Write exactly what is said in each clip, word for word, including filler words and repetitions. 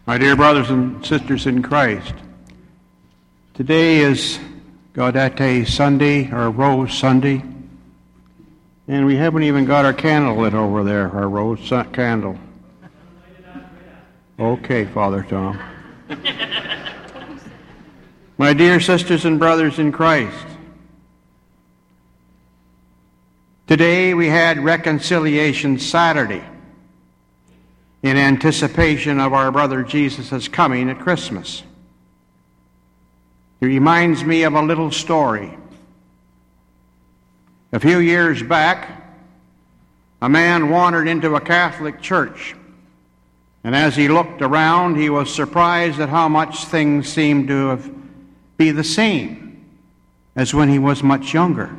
My dear brothers and sisters in Christ, today is Gaudete Sunday, or Rose Sunday, and we haven't even got our candle lit over there, our rose candle. Okay, Father Tom. My dear sisters and brothers in Christ, today we had Reconciliation Saturday in anticipation of our brother Jesus' coming at Christmas. It reminds me of a little story. A few years back, a man wandered into a Catholic church, and as he looked around, he was surprised at how much things seemed to have be the same as when he was much younger.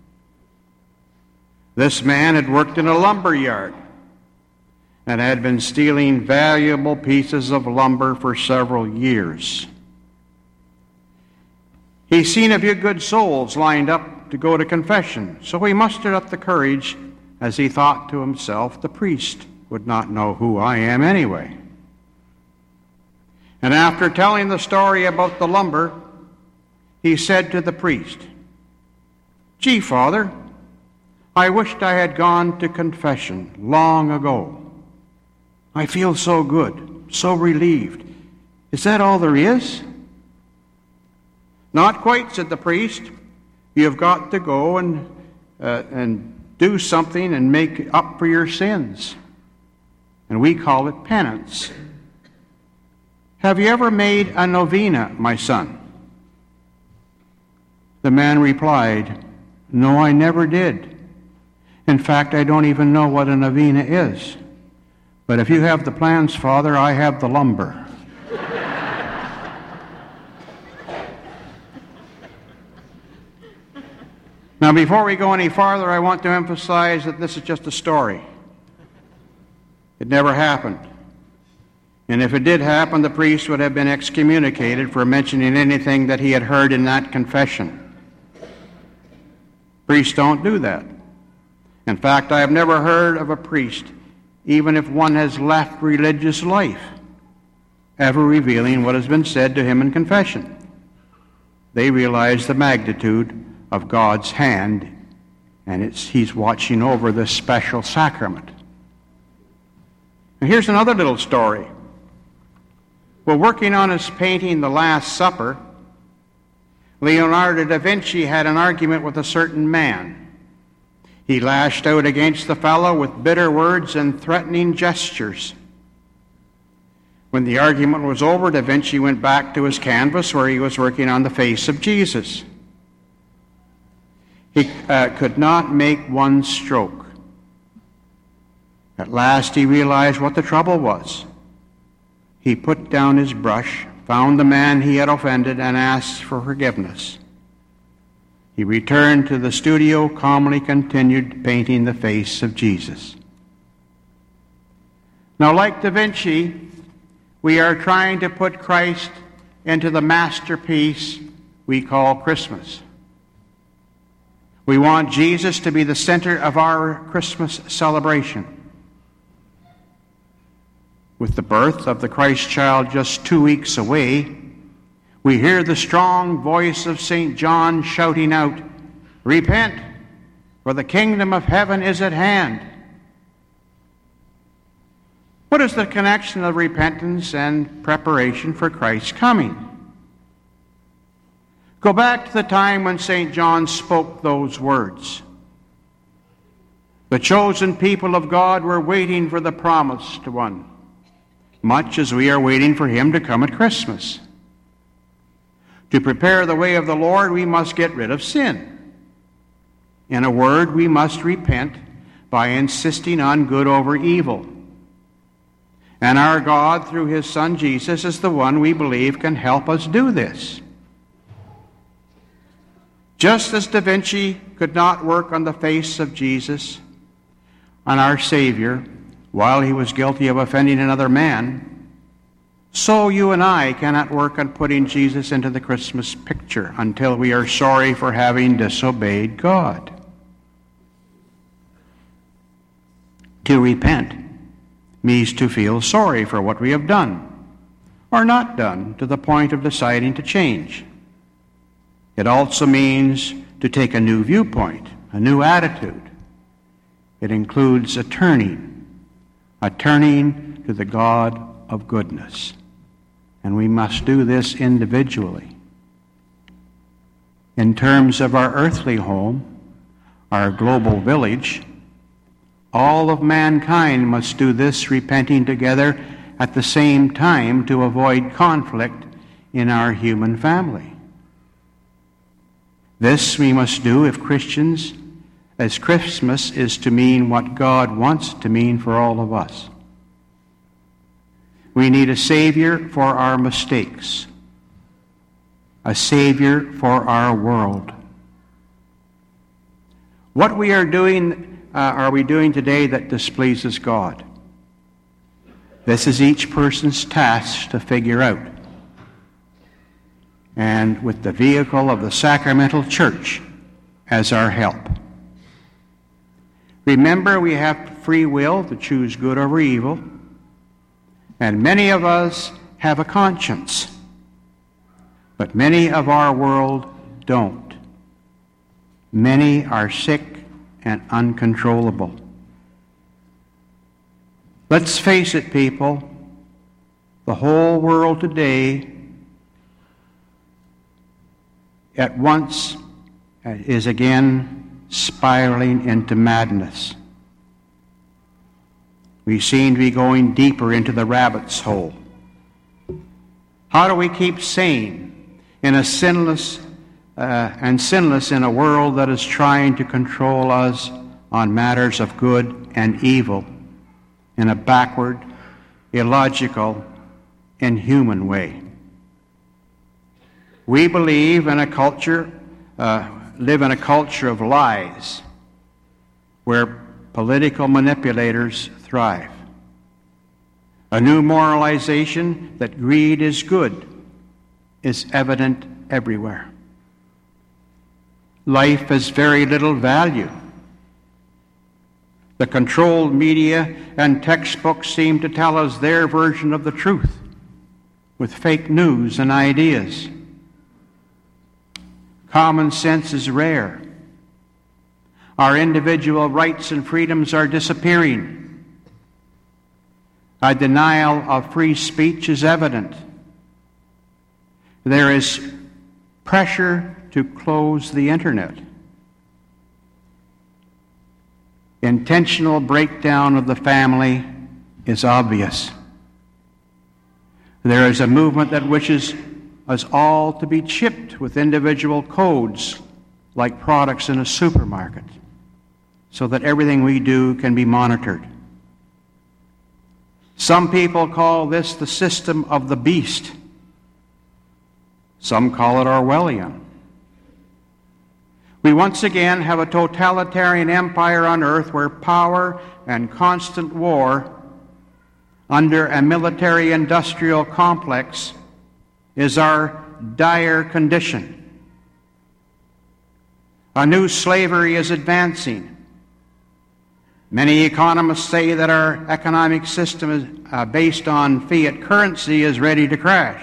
This man had worked in a lumber yard and had been stealing valuable pieces of lumber for several years. He'd seen a few good souls lined up to go to confession, so he mustered up the courage as he thought to himself, the priest would not know who I am anyway. And after telling the story about the lumber, he said to the priest, "Gee, Father, I wished I had gone to confession long ago. I feel so good, so relieved. Is that all there is?" "Not quite," said the priest. "You've got to go and, uh, and do something and make up for your sins. And we call it penance. Have you ever made a novena, my son?" The man replied, "No, I never did. In fact, I don't even know what a novena is. But if you have the plans, Father, I have the lumber." Now, before we go any farther, I want to emphasize that this is just a story. It never happened. And if it did happen, the priest would have been excommunicated for mentioning anything that he had heard in that confession. Priests don't do that. In fact, I have never heard of a priest, even if one has left religious life, ever revealing what has been said to him in confession. They realize the magnitude of God's hand, and it's, He's watching over this special sacrament. And here's another little story. While working on his painting, The Last Supper, Leonardo da Vinci had an argument with a certain man. He lashed out against the fellow with bitter words and threatening gestures. When the argument was over, Da Vinci went back to his canvas where he was working on the face of Jesus. He uh, could not make one stroke. At last he realized what the trouble was. He put down his brush, found the man he had offended, and asked for forgiveness. He returned to the studio, calmly continued painting the face of Jesus. Now, like Da Vinci, we are trying to put Christ into the masterpiece we call Christmas. We want Jesus to be the center of our Christmas celebration. With the birth of the Christ child just two weeks away, we hear the strong voice of Saint John shouting out, "Repent, for the kingdom of heaven is at hand." What is the connection of repentance and preparation for Christ's coming? Go back to the time when Saint John spoke those words. The chosen people of God were waiting for the promised one, much as we are waiting for him to come at Christmas. To prepare the way of the Lord, we must get rid of sin. In a word, we must repent by insisting on good over evil. And our God, through his Son Jesus, is the one we believe can help us do this. Just as Da Vinci could not work on the face of Jesus, on our Savior, while he was guilty of offending another man, so you and I cannot work on putting Jesus into the Christmas picture until we are sorry for having disobeyed God. To repent means to feel sorry for what we have done or not done to the point of deciding to change. It also means to take a new viewpoint, a new attitude. It includes a turning, a turning to the God of goodness. And we must do this individually. In terms of our earthly home, our global village, all of mankind must do this, repenting together at the same time to avoid conflict in our human family. This we must do if Christians, as Christmas is to mean what God wants to mean for all of us. We need a Savior for our mistakes, a Savior for our world. What we are doing, uh, are we doing today that displeases God? This is each person's task to figure out. And with the vehicle of the sacramental church as our help. Remember, we have free will to choose good over evil, and many of us have a conscience, but many of our world don't. Many are sick and uncontrollable. Let's face it, people, the whole world today at once is again spiraling into madness. We seem to be going deeper into the rabbit's hole. How do we keep sane in a sinless uh, and sinless in a world that is trying to control us on matters of good and evil in a backward, illogical, inhuman way? We believe in a culture, uh, live in a culture of lies, where political manipulators thrive. A new moralization that greed is good is evident everywhere. Life has very little value. The controlled media and textbooks seem to tell us their version of the truth, with fake news and ideas. Common sense is rare. Our individual rights and freedoms are disappearing. A denial of free speech is evident. There is pressure to close the internet. Intentional breakdown of the family is obvious. There is a movement that wishes us all to be chipped with individual codes like products in a supermarket, so that everything we do can be monitored. Some people call this the system of the beast. Some call it Orwellian. We once again have a totalitarian empire on earth where power and constant war under a military-industrial complex is our dire condition. A new slavery is advancing. Many economists say that our economic system is, uh, based on fiat currency is ready to crash.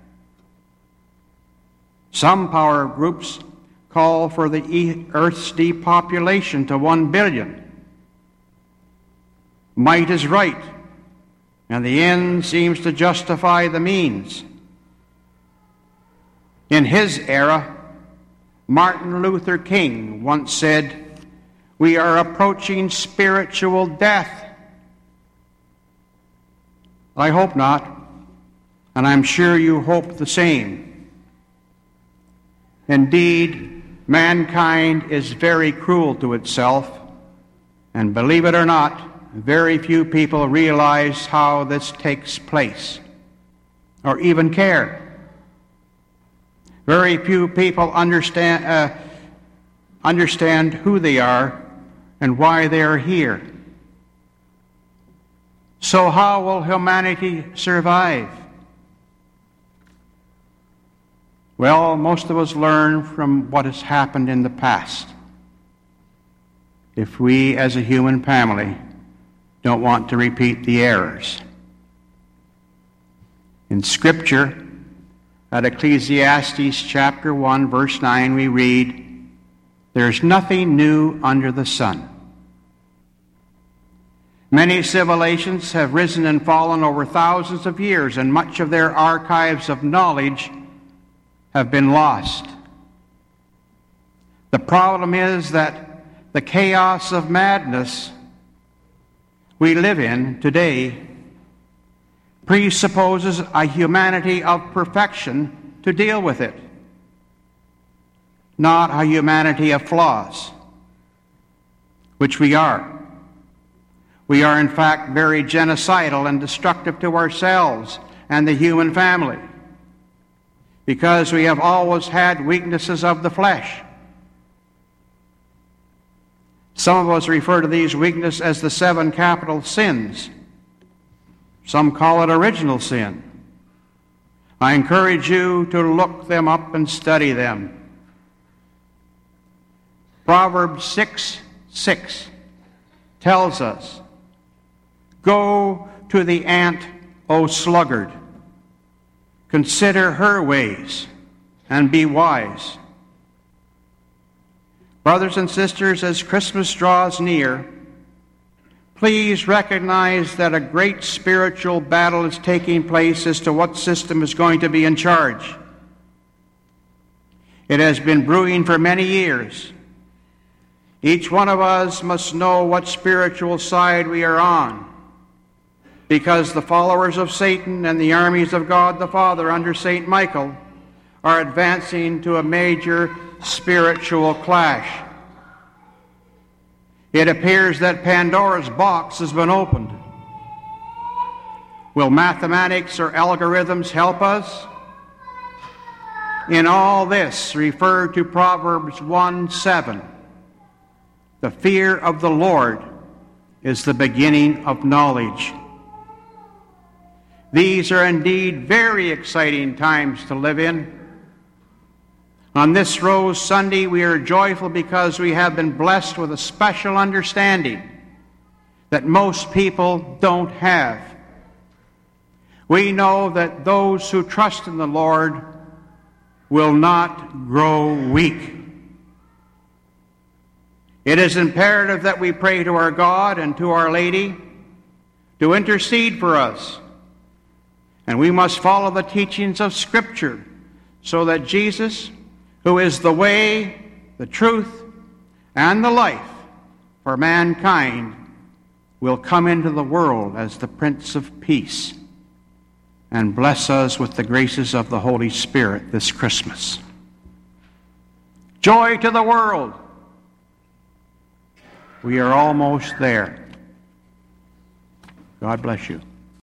Some power groups call for the Earth's depopulation to one billion. Might is right, and the end seems to justify the means. In his era, Martin Luther King once said, "We are approaching spiritual death." I hope not, and I'm sure you hope the same. Indeed, mankind is very cruel to itself, and believe it or not, very few people realize how this takes place, or even care. Very few people understand, uh, understand who they are and why they are here. So how will humanity survive? Well, most of us learn from what has happened in the past. If we, as a human family, don't want to repeat the errors. In Scripture, at Ecclesiastes chapter one, verse nine, we read, "There's nothing new under the sun." Many civilizations have risen and fallen over thousands of years, and much of their archives of knowledge have been lost. The problem is that the chaos of madness we live in today presupposes a humanity of perfection to deal with it, not a humanity of flaws, which we are. We are, in fact, very genocidal and destructive to ourselves and the human family, because we have always had weaknesses of the flesh. Some of us refer to these weaknesses as the seven capital sins. Some call it original sin. I encourage you to look them up and study them. Proverbs six six tells us, "Go to the ant, O sluggard. Consider her ways and be wise." Brothers and sisters, as Christmas draws near, please recognize that a great spiritual battle is taking place as to what system is going to be in charge. It has been brewing for many years. Each one of us must know what spiritual side we are on, because the followers of Satan and the armies of God the Father under Saint Michael are advancing to a major spiritual clash. It appears that Pandora's box has been opened. Will mathematics or algorithms help us? In all this, refer to Proverbs one seven. The fear of the Lord is the beginning of knowledge. These are indeed very exciting times to live in. On this Rose Sunday, we are joyful because we have been blessed with a special understanding that most people don't have. We know that those who trust in the Lord will not grow weak. It is imperative that we pray to our God and to Our Lady to intercede for us. And we must follow the teachings of Scripture so that Jesus, who is the way, the truth, and the life for mankind, will come into the world as the Prince of Peace and bless us with the graces of the Holy Spirit this Christmas. Joy to the world! We are almost there. God bless you.